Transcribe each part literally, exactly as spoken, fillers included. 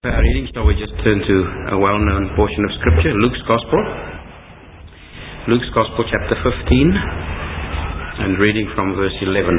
Our reading, shall we just turn to a well-known portion of Scripture, Luke's Gospel. Luke's Gospel, chapter fifteen, and reading from verse eleven.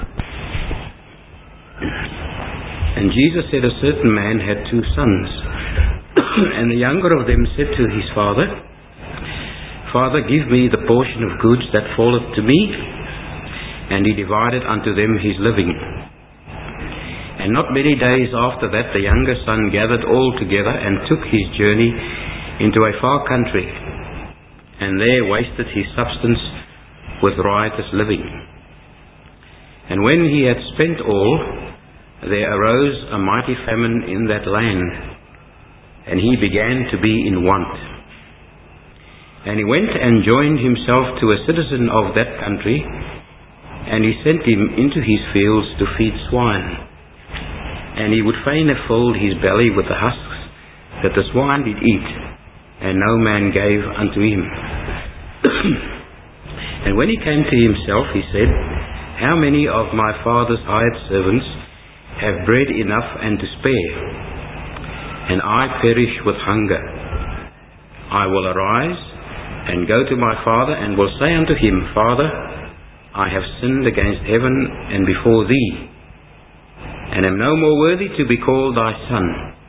And Jesus said, a certain man had two sons, and the younger of them said to his father, Father, give me the portion of goods that falleth to me. And he divided unto them his living. And not many days after that, the younger son gathered all together and took his journey into a far country, and there wasted his substance with riotous living. And when he had spent all, there arose a mighty famine in that land, and he began to be in want. And he went and joined himself to a citizen of that country, and he sent him into his fields to feed swine. And he would fain have filled his belly with the husks that the swine did eat, and no man gave unto him. And when he came to himself, he said, How many of my father's hired servants have bread enough and to spare, and I perish with hunger? I will arise and go to my father, and will say unto him, Father, I have sinned against heaven and before thee, and am no more worthy to be called thy son.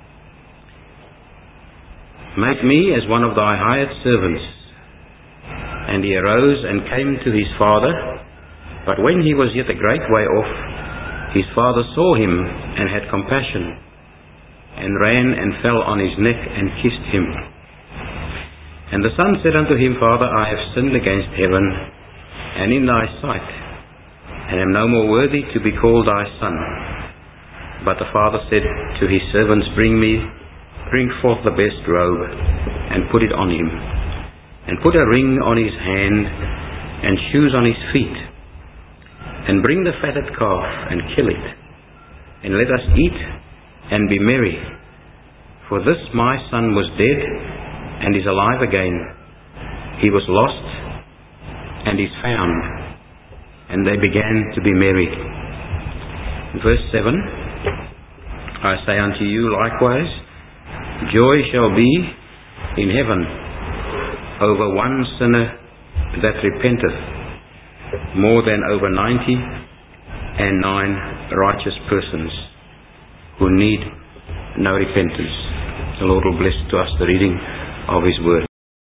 Make me as one of thy hired servants. And he arose and came to his father. But when he was yet a great way off, his father saw him and had compassion, and ran and fell on his neck and kissed him. And the son said unto him, Father, I have sinned against heaven and in thy sight, and am no more worthy to be called thy son. But the father said to his servants, Bring me, bring forth the best robe, and put it on him, and put a ring on his hand, and shoes on his feet, and bring the fatted calf, and kill it, and let us eat, and be merry. For this my son was dead, and is alive again. He was lost, and is found. And they began to be merry. Verse seven, I say unto you likewise, joy shall be in heaven over one sinner that repenteth, more than over ninety and nine righteous persons who need no repentance. The Lord will bless to us the reading of His Word.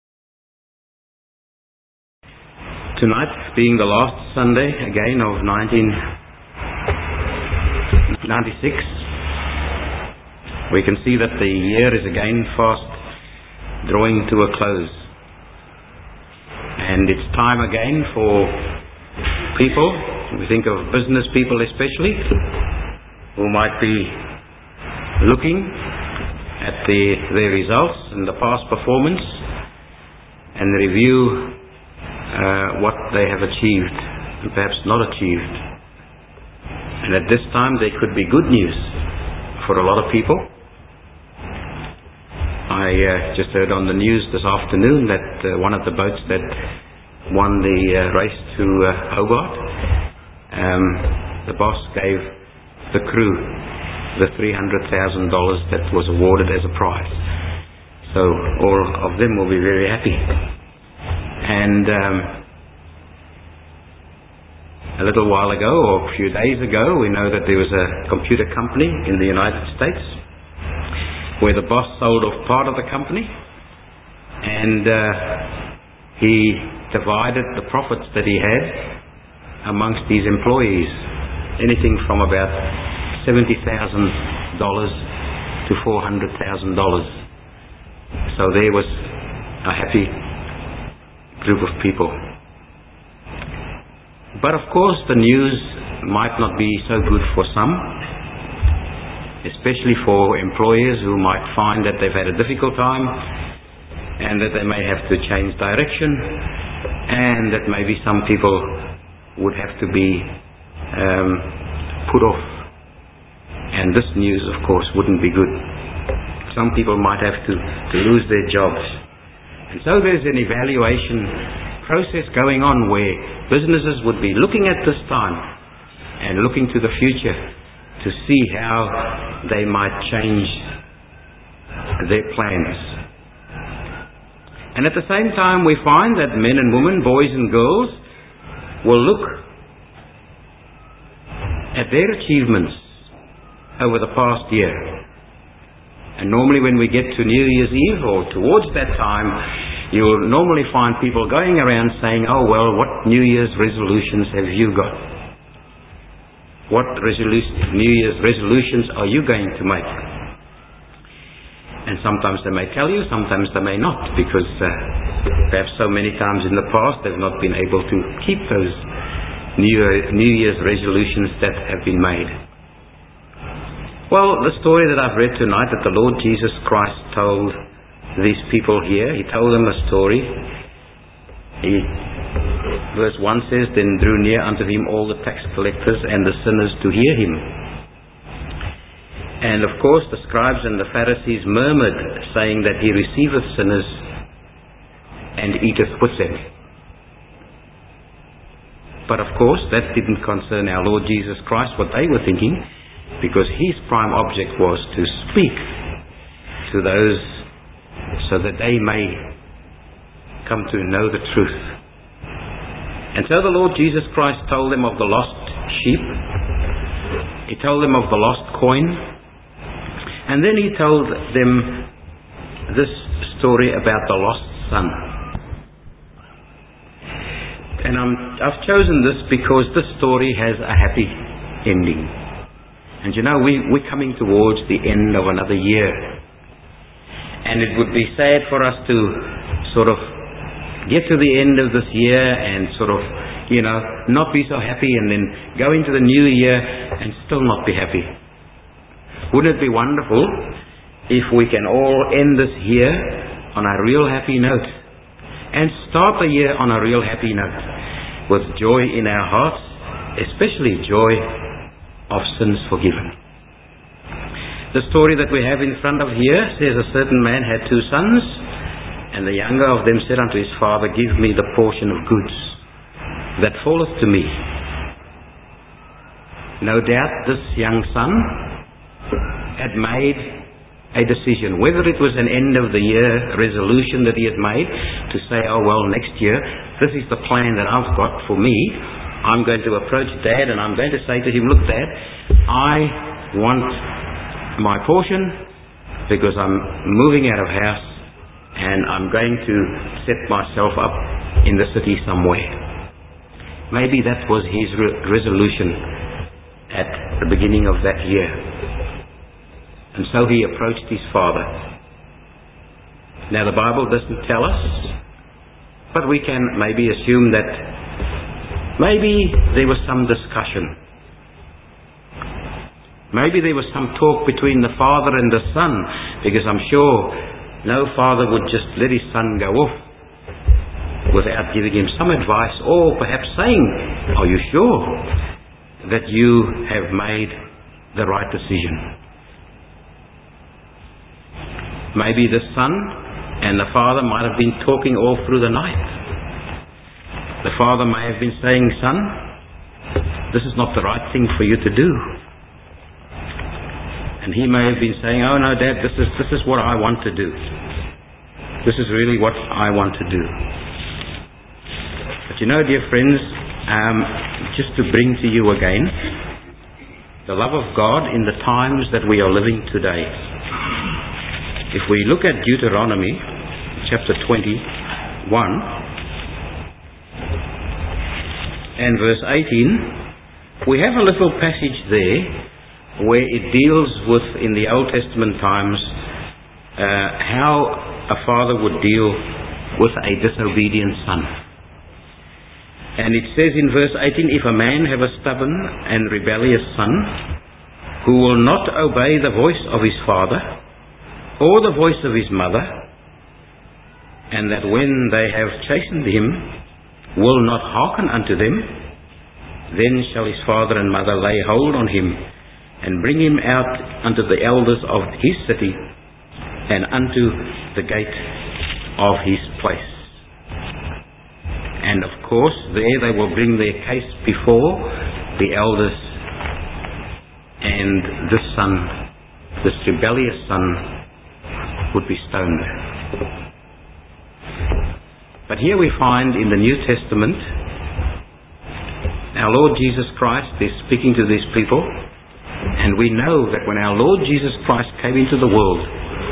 Tonight, being the last Sunday again of nineteen ninety-six, we can see that the year is again fast drawing to a close. And it's time again for people, we think of business people especially, who might be looking at the, their results and the past performance and review uh, what they have achieved and perhaps not achieved. And at this time there could be good news for a lot of people. I uh, just heard on the news this afternoon that uh, one of the boats that won the uh, race to uh, Hobart, um, the boss gave the crew the three hundred thousand dollars that was awarded as a prize. So all of them will be very happy. And um, a little while ago, or a few days ago, we know that there was a computer company in the United States where the boss sold off part of the company, and uh, he divided the profits that he had amongst his employees, anything from about seventy thousand dollars to four hundred thousand dollars. So there was a happy group of people. But of course the news might not be so good for some, especially for employers who might find that they've had a difficult time and that they may have to change direction, and that maybe some people would have to be um, put off. And this news, of course, wouldn't be good. Some people might have to, to lose their jobs. And so there's an evaluation process going on where businesses would be looking at this time and looking to the future to see how they might change their plans. And at the same time, we find that men and women, boys and girls, will look at their achievements over the past year. And normally when we get to New Year's Eve or towards that time, you'll normally find people going around saying, oh well, what New Year's resolutions have you got? What resolu- New Year's resolutions are you going to make? And sometimes they may tell you, sometimes they may not, because uh, perhaps so many times in the past they've not been able to keep those New, New Year's resolutions that have been made. Well, the story that I've read tonight that the Lord Jesus Christ told these people here, He told them a story. He, verse one says, then drew near unto Him all the tax collectors and the sinners to hear Him. And of course the scribes and the Pharisees murmured, saying that He receiveth sinners and eateth with them. But of course that didn't concern our Lord Jesus Christ, what they were thinking, because His prime object was to speak to those so that they may come to know the truth. And so the Lord Jesus Christ told them of the lost sheep. He told them of the lost coin. And then He told them this story about the lost son. And I'm, I've chosen this because this story has a happy ending. And you know, we, we're coming towards the end of another year. And it would be sad for us to sort of get to the end of this year and sort of, you know, not be so happy and then go into the new year and still not be happy. Wouldn't it be wonderful if we can all end this year on a real happy note and start the year on a real happy note with joy in our hearts, especially joy of sins forgiven. The story that we have in front of here says a certain man had two sons, and the younger of them said unto his father, give me the portion of goods that falleth to me. No doubt this young son had made a decision, whether it was an end of the year resolution that he had made to say, oh well, next year this is the plan that I've got for me. I'm going to approach Dad and I'm going to say to him, look Dad, I want my portion because I'm moving out of house and I'm going to set myself up in the city somewhere. Maybe that was his re- resolution at the beginning of that year. And so he approached his father. Now the Bible doesn't tell us, but we can maybe assume that maybe there was some discussion. Maybe there was some talk between the father and the son, because I'm sure no father would just let his son go off without giving him some advice, or perhaps saying, are you sure that you have made the right decision? Maybe the son and the father might have been talking all through the night. The father may have been saying, son, this is not the right thing for you to do. And he may have been saying, oh no Dad, this is, this is what I want to do. This is really what I want to do. But you know, dear friends, um, just to bring to you again the love of God in the times that we are living today. If we look at Deuteronomy chapter twenty-one and verse eighteen, we have a little passage there where it deals with, in the Old Testament times, uh, how a father would deal with a disobedient son. And it says in verse eighteen, if a man have a stubborn and rebellious son who will not obey the voice of his father or the voice of his mother, and that when they have chastened him will not hearken unto them, then shall his father and mother lay hold on him and bring him out unto the elders of his city and unto the gate of his place. And of course there they will bring their case before the elders, and this son, this rebellious son, would be stoned. But here we find in the New Testament, our Lord Jesus Christ is speaking to these people, and we know that when our Lord Jesus Christ came into the world,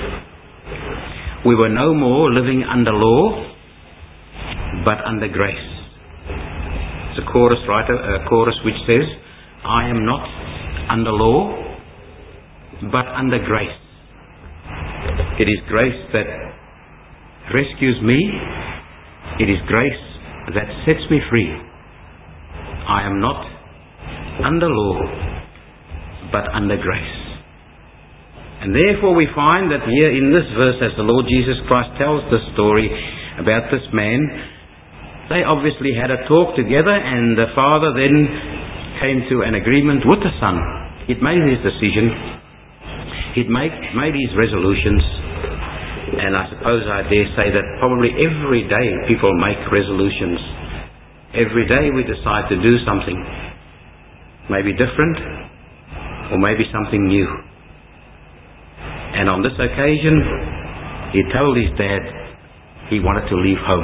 we were no more living under law, but under grace. It's a chorus, right? A chorus which says, I am not under law, but under grace. It is grace that rescues me. It is grace that sets me free. I am not under law, but under grace. And therefore we find that here in this verse, as the Lord Jesus Christ tells the story about this man, they obviously had a talk together, and the father then came to an agreement with the son. He'd made his decision. He'd make, made his resolutions. And I suppose I dare say that probably every day people make resolutions. Every day we decide to do something. Maybe different, or maybe something new. And on this occasion, he told his dad he wanted to leave home.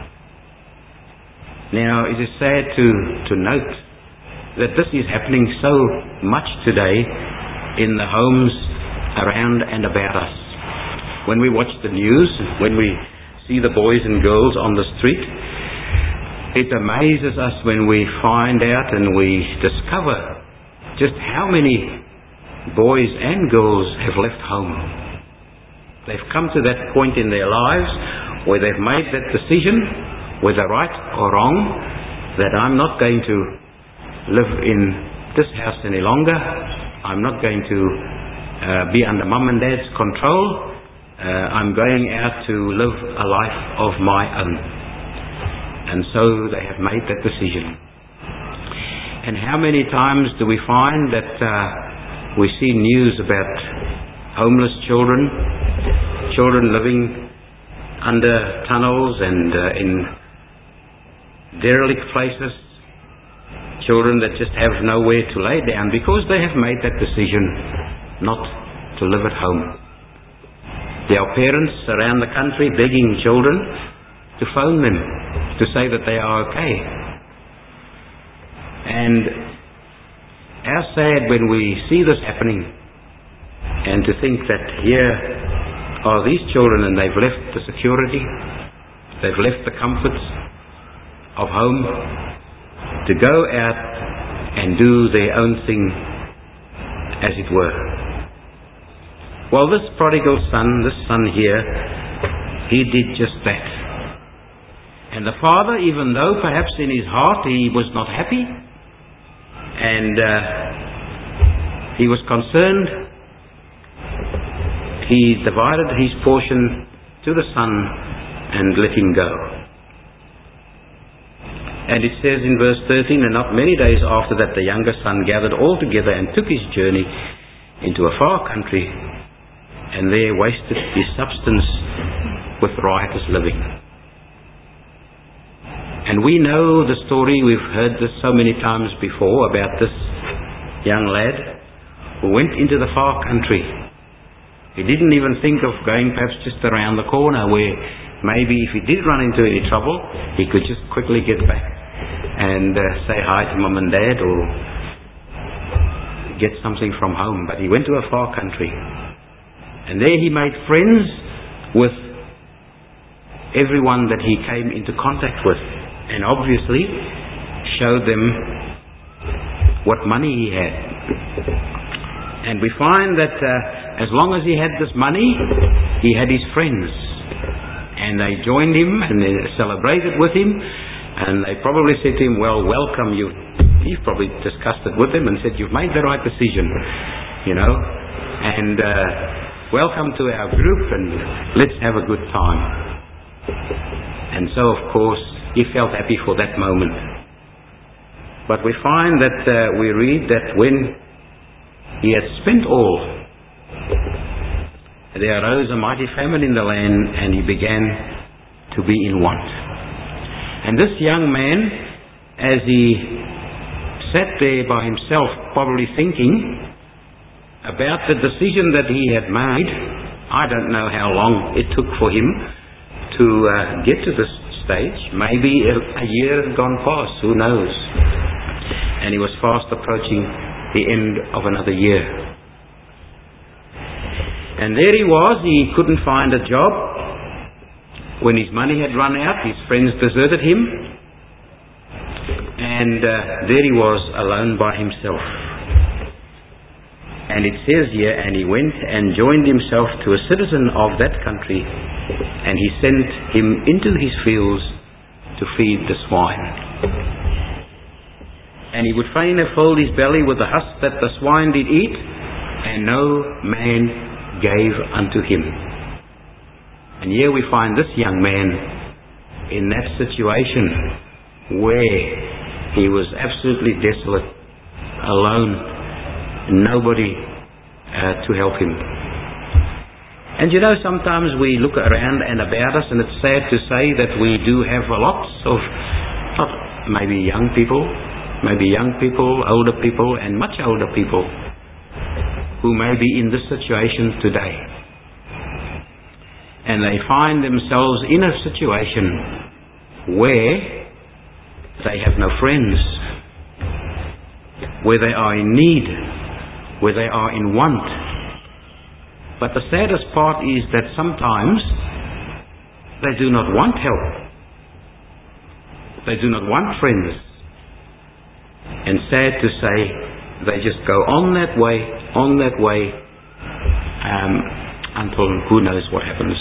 Now, it is sad to, to note that this is happening so much today in the homes around and about us. When we watch the news, when we see the boys and girls on the street, it amazes us when we find out and we discover just how many boys and girls have left home. They've come to that point in their lives where they've made that decision, whether right or wrong, that I'm not going to live in this house any longer. I'm not going to uh, be under mum and dad's control. Uh, I'm going out to live a life of my own. And so they have made that decision. And how many times do we find that uh, we see news about homeless children, children living under tunnels and uh, in derelict places, children that just have nowhere to lay down because they have made that decision not to live at home. There are parents around the country begging children to phone them to say that they are okay. And how sad when we see this happening, and to think that here are these children and they've left the security, they've left the comforts of home to go out and do their own thing, as it were. Well, this prodigal son, this son here, he did just that. And the father, even though perhaps in his heart he was not happy, and uh, he was concerned, he divided his portion to the son and let him go. And it says in verse thirteen, and not many days after that the younger son gathered all together and took his journey into a far country, and there wasted his substance with riotous living. And we know the story, we've heard this so many times before, about this young lad who went into the far country. He didn't even think of going perhaps just around the corner, where maybe if he did run into any trouble, he could just quickly get back and uh, say hi to mum and dad or get something from home. But he went to a far country. And there he made friends with everyone that he came into contact with, and obviously showed them what money he had. And we find that uh, as long as he had this money, he had his friends. And they joined him and they celebrated with him, and they probably said to him, well, welcome you. He's probably discussed it with them and said, you've made the right decision, you know, and uh, welcome to our group and let's have a good time. And so, of course, he felt happy for that moment. But we find that uh, we read that when he had spent all, there arose a mighty famine in the land, and he began to be in want. And this young man, as he sat there by himself, probably thinking about the decision that he had made, I don't know how long it took for him to uh, get to this stage. Maybe a, a year had gone past, who knows? And he was fast approaching the end of another year. And there he was, he couldn't find a job. When his money had run out, his friends deserted him. And uh, there he was, alone by himself. And it says here, and he went and joined himself to a citizen of that country, and he sent him into his fields to feed the swine. And he would fain have filled his belly with the husk that the swine did eat, and no man gave unto him. And here we find this young man in that situation where he was absolutely desolate, alone, nobody uh, to help him. And you know, sometimes we look around and about us, and it's sad to say that we do have lots of, not maybe young people, maybe young people, older people, and much older people who may be in this situation today. And they find themselves in a situation where they have no friends, where they are in need, where they are in want. But the saddest part is that sometimes they do not want help. They do not want friends. And sad to say, they just go on that way, on that way, um, until who knows what happens.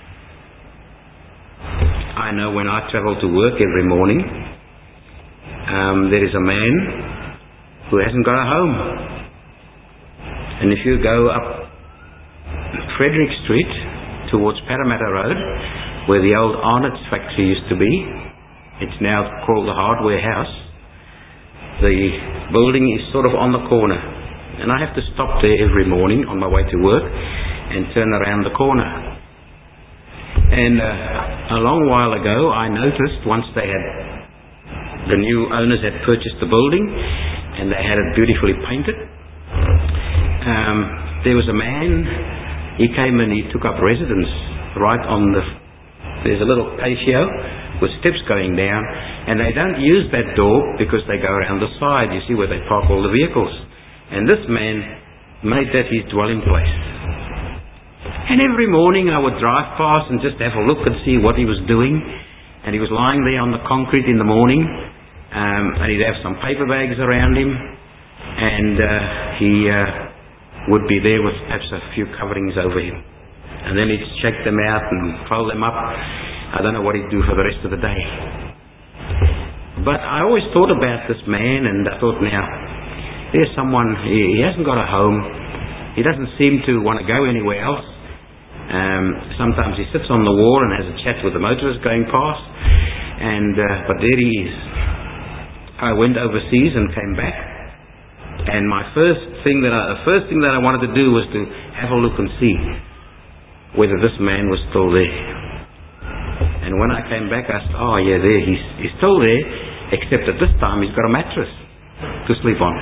I know when I travel to work every morning, um, there is a man who hasn't got a home. And if you go up Frederick Street towards Parramatta Road, where the old Arnott's factory used to be, it's now called the Hardware House. The building is sort of on the corner, and I have to stop there every morning on my way to work and turn around the corner. And uh, a long while ago I noticed, once they had, the new owners had purchased the building and they had it beautifully painted, Um, there was a man, he came and he took up residence right on the, there's a little patio with steps going down, and they don't use that door because they go around the side, you see, where they park all the vehicles. And this man made that his dwelling place. And every morning I would drive past and just have a look and see what he was doing. And he was lying there on the concrete in the morning, um, and he'd have some paper bags around him, and uh, he uh, would be there with perhaps a few coverings over him. And then he'd check them out and fold them up. I don't know what he'd do for the rest of the day. But I always thought about this man, and I thought, now, there's someone, he, he hasn't got a home. He doesn't seem to want to go anywhere else. Um, sometimes he sits on the wall and has a chat with the motorists going past. And uh, but there he is. I went overseas and came back. And my first thing that I, the first thing that I wanted to do was to have a look and see whether this man was still there. And when I came back, I said, oh yeah, there, he's, he's still there, except at this time he's got a mattress to sleep on.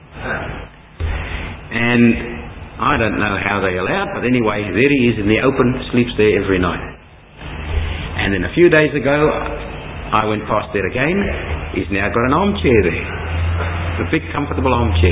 And I don't know how they allowed, but anyway, there he is in the open, sleeps there every night. And then a few days ago, I went past there again. He's now got an armchair there. A big comfortable armchair.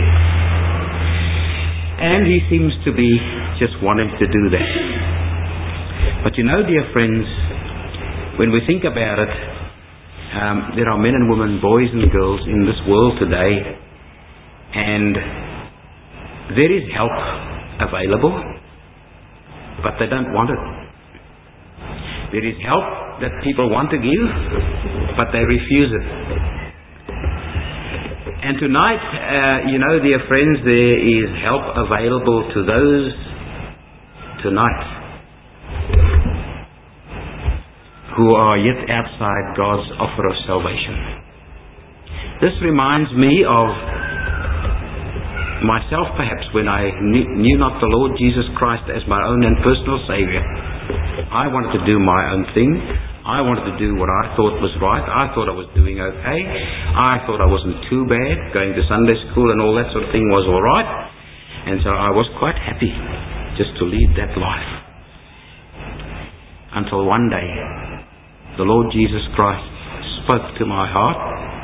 And he seems to be just wanting to do that. But you know, dear friends, when we think about it, um, there are men and women, boys and girls in this world today, and there is help available, but they don't want it. There is help that people want to give, but they refuse it. And tonight, uh, you know, dear friends, there is help available to those tonight who are yet outside God's offer of salvation. This reminds me of myself, perhaps, when I knew, knew not the Lord Jesus Christ as my own and personal Saviour. I wanted to do my own thing. I wanted to do what I thought was right. I thought I was doing okay. I thought I wasn't too bad. Going to Sunday school and all that sort of thing was all right. And so I was quite happy just to lead that life. until one day the Lord Jesus Christ spoke to my heart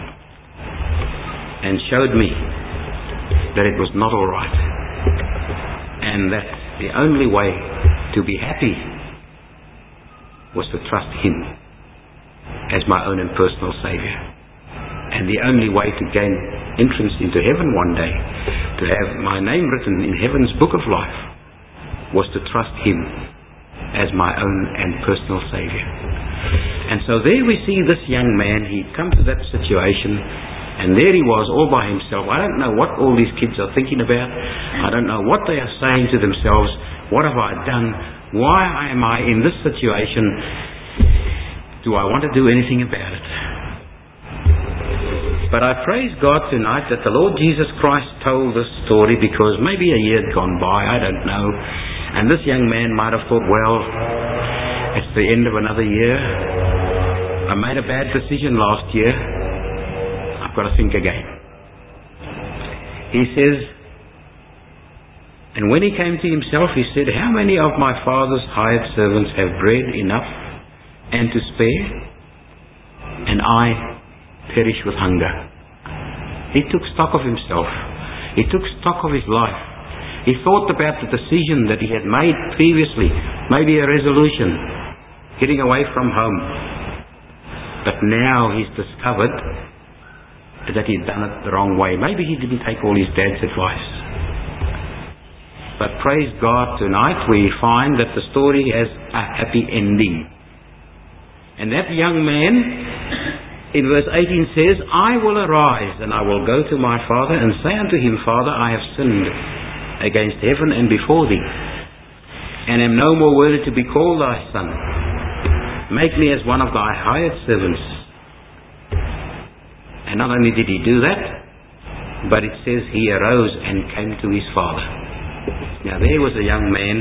and showed me that it was not all right, and that the only way to be happy was to trust Him as my own and personal Saviour. And the only way to gain entrance into heaven one day, to have my name written in heaven's book of life, was to trust Him as my own and personal Saviour. And so there we see this young man. He'd come to that situation, and there he was all by himself. I don't know what all these kids are thinking about. I don't know what they are saying to themselves. What have I done? Why am I in this situation? Do I want to do anything about it? But I praise God tonight that the Lord Jesus Christ told this story, because maybe a year had gone by, I don't know. And this young man might have thought, well, it's the end of another year. I made a bad decision last year. I've got to think again. He says, and when he came to himself, he said, how many of my father's hired servants have bread enough and to spare, and I perish with hunger? He took stock of himself. He took stock of his life. He thought about the decision that he had made previously, maybe a resolution, getting away from home. But now he's discovered that he'd done it the wrong way. Maybe he didn't take all his dad's advice. But praise God, tonight we find that the story has a happy ending. And that young man, in verse eighteen says, I will arise and I will go to my father and say unto him, Father, I have sinned against heaven and before thee, and am no more worthy to be called thy son. Make me as one of thy hired servants. And not only did he do that, but it says he arose and came to his father. Now there was a young man.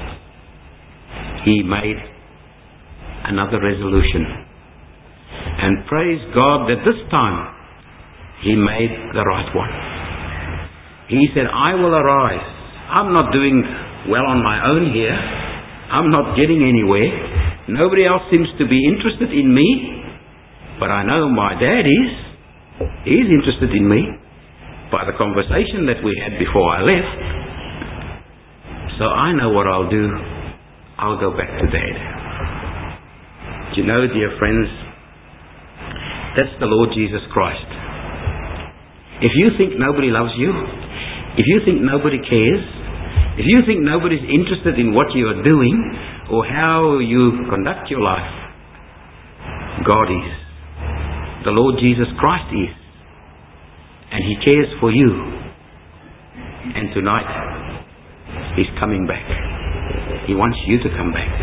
He made another resolution. And praise God that this time he made the right one. He said, I will arise. I'm not doing well on my own here. I'm not getting anywhere. Nobody else seems to be interested in me. But I know my dad is. He's interested in me by the conversation that we had before I left. So I know what I'll do. I'll go back to Dad. Do you know, dear friends, that's the Lord Jesus Christ. If you think nobody loves you, if you think nobody cares, if you think nobody's interested in what you are doing or how you conduct your life, God is. The Lord Jesus Christ is. And He cares for you. And tonight, He's coming back. He wants you to come back.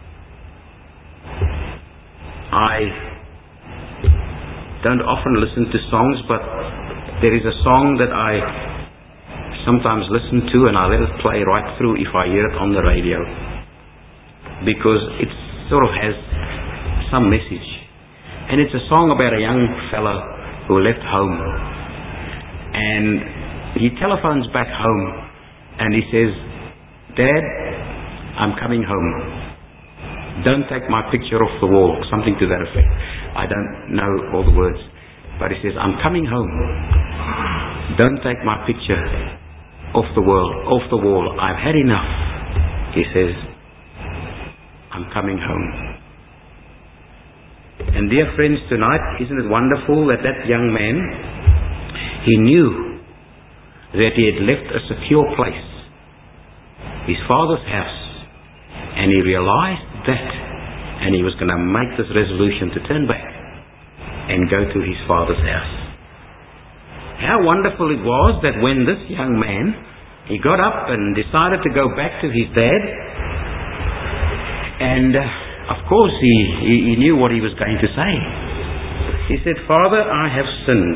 I don't often listen to songs, but there is a song that I sometimes listen to, and I let it play right through if I hear it on the radio, because it sort of has some message. And it's a song about a young fellow who left home, and he telephones back home and he says, Dad, I'm coming home. Don't take my picture off the wall. Something to that effect. I don't know all the words, but he says, I'm coming home. Don't take my picture off the wall. Off the wall. I've had enough. He says, I'm coming home. And dear friends, tonight, isn't it wonderful that that young man, he knew that he had left a secure place, his father's house, and he realized that, and he was going to make this resolution to turn back and go to his father's house. How wonderful it was that when this young man, he got up and decided to go back to his dad, and uh, of course he, he, he knew what he was going to say. He said, Father, I have sinned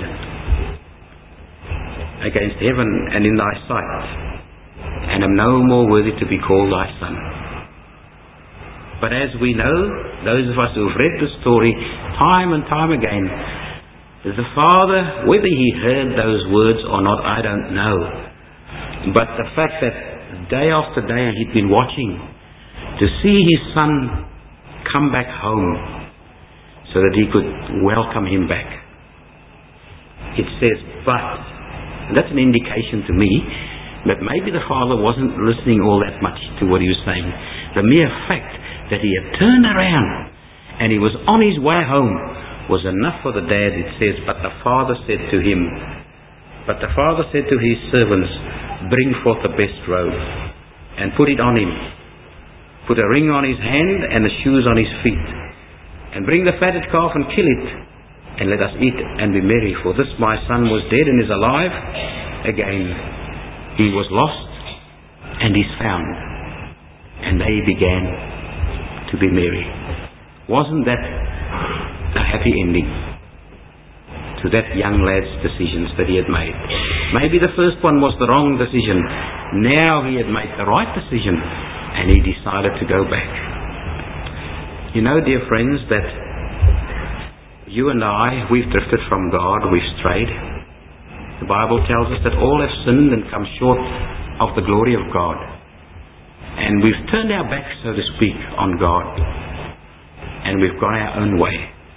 against heaven and in thy sight, and am no more worthy to be called thy son. But as we know, those of us who have read the story time and time again, the father, whether he heard those words or not, I don't know. But the fact that day after day he'd been watching to see his son come back home so that he could welcome him back. It says, but, and that's an indication to me that maybe the father wasn't listening all that much to what he was saying. The mere fact that he had turned around and he was on his way home was enough for the dad. It says, but the father said to him, but the father said to his servants, bring forth the best robe and put it on him. Put a ring on his hand and the shoes on his feet. And bring the fatted calf and kill it. And let us eat and be merry. For this my son was dead and is alive again. He was lost and is found. And they began to be merry. Wasn't that a happy ending to that young lad's decisions that he had made? Maybe the first one was the wrong decision. Now he had made the right decision and he decided to go back. You know, dear friends, that you and I, we've drifted from God, we've strayed. The Bible tells us that all have sinned and come short of the glory of God. And we've turned our backs, so to speak, on God. And we've gone our own way.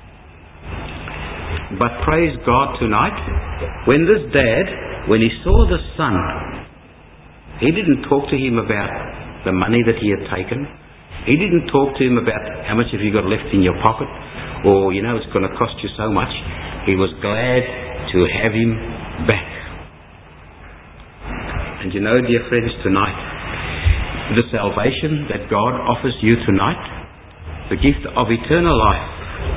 But praise God tonight, when this dad, when he saw the son, he didn't talk to him about the money that he had taken. He didn't talk to him about how much have you got left in your pocket, or, you know, it's going to cost you so much. He was glad to have him back. And you know, dear friends, tonight, the salvation that God offers you tonight, the gift of eternal life,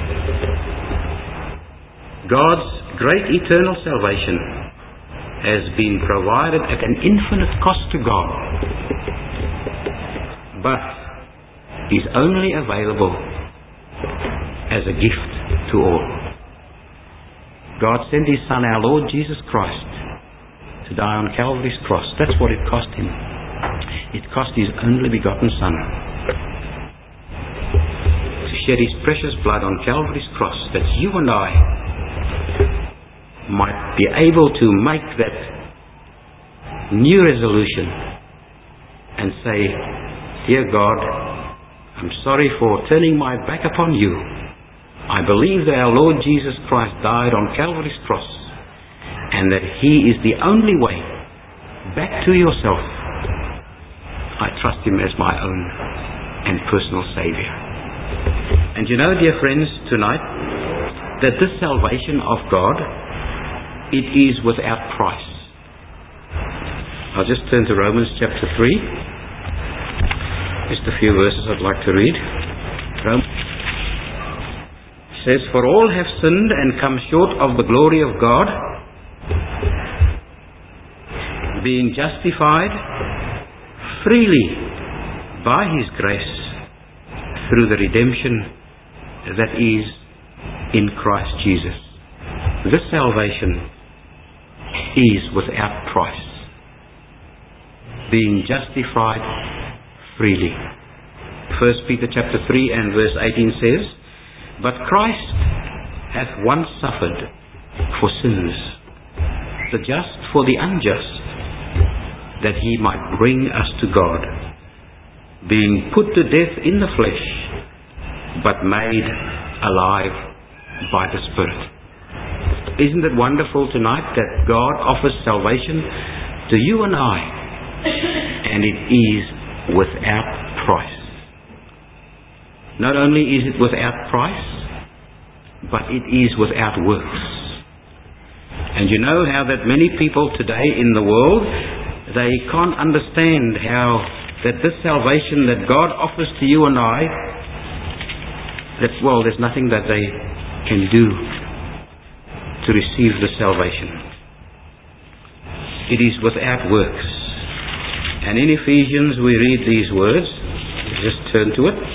God's great eternal salvation has been provided at an infinite cost to God, but is only available as a gift to all. God sent His Son, our Lord Jesus Christ, to die on Calvary's cross. That's what it cost Him. It cost His only begotten Son to shed His precious blood on Calvary's cross, that you and I might be able to make that new resolution and say, dear God, I'm sorry for turning my back upon you. I believe that our Lord Jesus Christ died on Calvary's cross and that He is the only way back to yourself. I trust Him as my own and personal Savior. And you know, dear friends, tonight, that this salvation of God, it is without price. I'll just turn to Romans chapter three. Just a few verses I'd like to read. Romans says, for all have sinned and come short of the glory of God, being justified freely by His grace through the redemption that is in Christ Jesus. This salvation is without price. Being justified freely. First Peter chapter three and verse eighteen says, but Christ hath once suffered for sins, the just for the unjust, that He might bring us to God, being put to death in the flesh, but made alive by the Spirit. Isn't it wonderful tonight that God offers salvation to you and I, and it is without price. Not only is it without price, but it is without works. And you know how that many people today in the world, they can't understand how that this salvation that God offers to you and I, that, well, there's nothing that they can do to receive the salvation. It is without works. And in Ephesians we read these words. Just turn to it.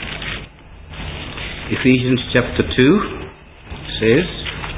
Ephesians chapter two says,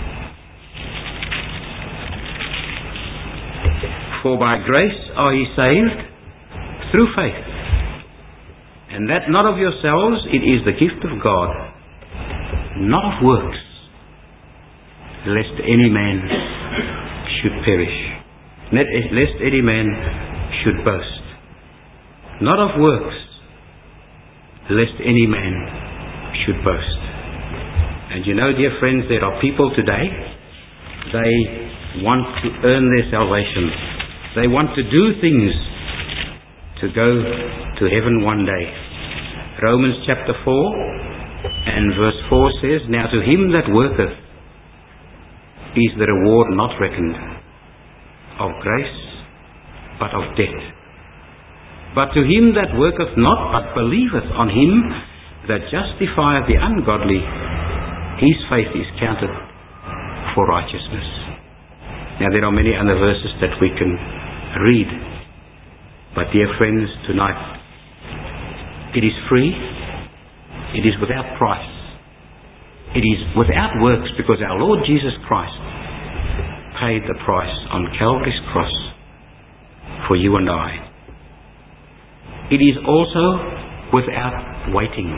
for by grace are ye saved through faith, and that not of yourselves, it is the gift of God, not of works, lest any man should perish, lest any man should boast. Not of works, lest any man should boast. And you know, dear friends, there are people today, they want to earn their salvation. They want to do things to go to heaven one day. Romans chapter four and verse four says, Now to him that worketh is the reward not reckoned of grace, but of debt. But to him that worketh not, but believeth on him that justifieth the ungodly, his faith is counted for righteousness. Now there are many other verses that we can read. But dear friends, tonight, it is free. It is without price. It is without works, because our Lord Jesus Christ paid the price on Calvary's cross for you and I. It is also without waiting.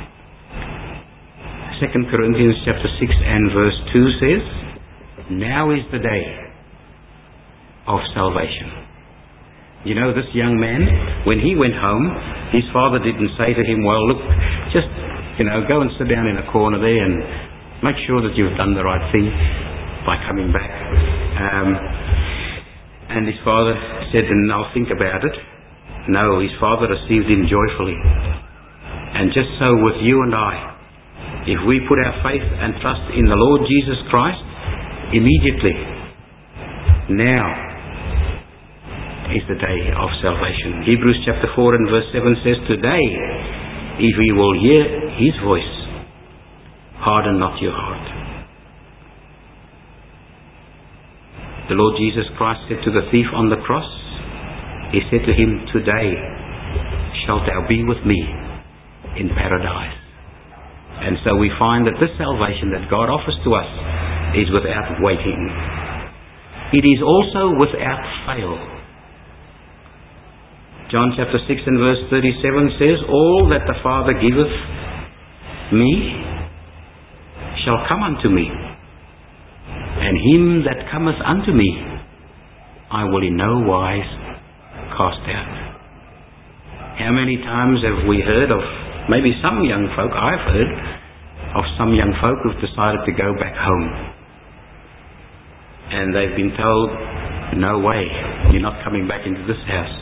Second Corinthians chapter six and verse two says, Now is the day of salvation. You know, this young man, when he went home, his father didn't say to him, well, look, just, you know, go and sit down in a corner there and make sure that you've done the right thing by coming back. Um, and his father said, and I'll think about it. No, his father received him joyfully. And just so with you and I, if we put our faith and trust in the Lord Jesus Christ, immediately, now is the day of salvation. Hebrews chapter four and verse seven says, Today, if ye will hear his voice, harden not your heart. The Lord Jesus Christ said to the thief on the cross, He said to him, Today shalt thou be with me in paradise. And so we find that this salvation that God offers to us is without waiting. It is also without fail. John chapter six and verse thirty-seven says, All that the Father giveth me shall come unto me, and him that cometh unto me I will in no wise cast out. How many times have we heard of, maybe some young folk, I've heard of some young folk who've decided to go back home, and they've been told, no way, you're not coming back into this house.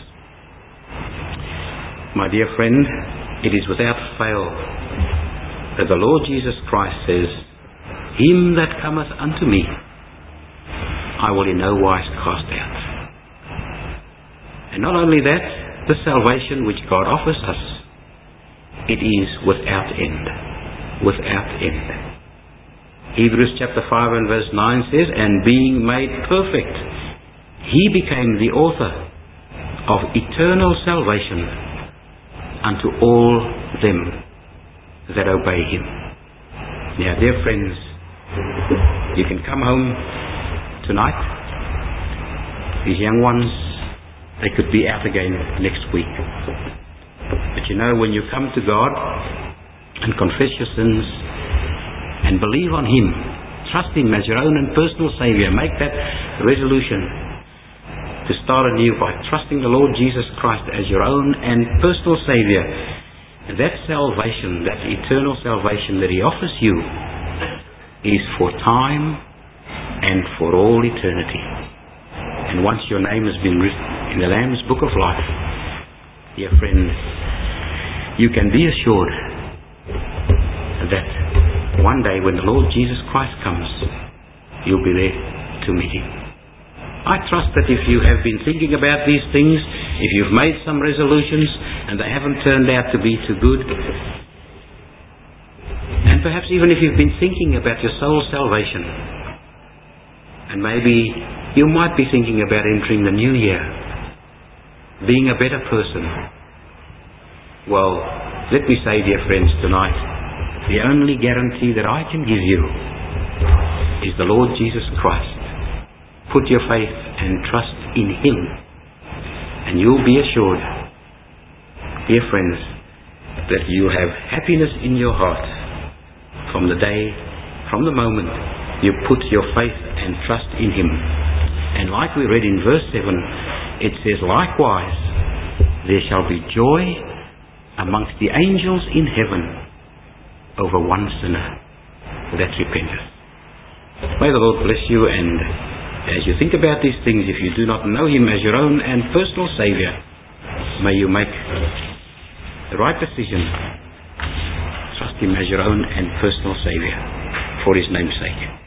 My dear friend, it is without fail that the Lord Jesus Christ says, Him that cometh unto me I will in no wise cast out. And not only that, the salvation which God offers us, it is without end. Without end. Hebrews chapter five and verse nine says, And being made perfect, He became the author of eternal salvation unto all them that obey Him. Now, dear friends, you can come home tonight. These young ones, they could be out again next week. But you know, when you come to God and confess your sins and believe on Him, trust Him as your own and personal Saviour, make that resolution to start anew by trusting the Lord Jesus Christ as your own and personal Saviour. That salvation, that eternal salvation that He offers you, is for time and for all eternity. And once your name has been written in the Lamb's Book of Life, dear friend, you can be assured that one day when the Lord Jesus Christ comes, you'll be there to meet Him. I trust that if you have been thinking about these things, if you've made some resolutions and they haven't turned out to be too good, and perhaps even if you've been thinking about your soul's salvation, and maybe you might be thinking about entering the new year, being a better person, well, let me say, dear friends, tonight, the only guarantee that I can give you is the Lord Jesus Christ. Put your faith and trust in Him, and you'll be assured, dear friends, that you have happiness in your heart from the day, from the moment you put your faith and trust in Him. And like we read in verse seven, it says, Likewise, there shall be joy amongst the angels in heaven over one sinner. That's repentance. May the Lord bless you, and as you think about these things, if you do not know Him as your own and personal Saviour, may you make the right decision. Trust Him as your own and personal Saviour for His name's sake.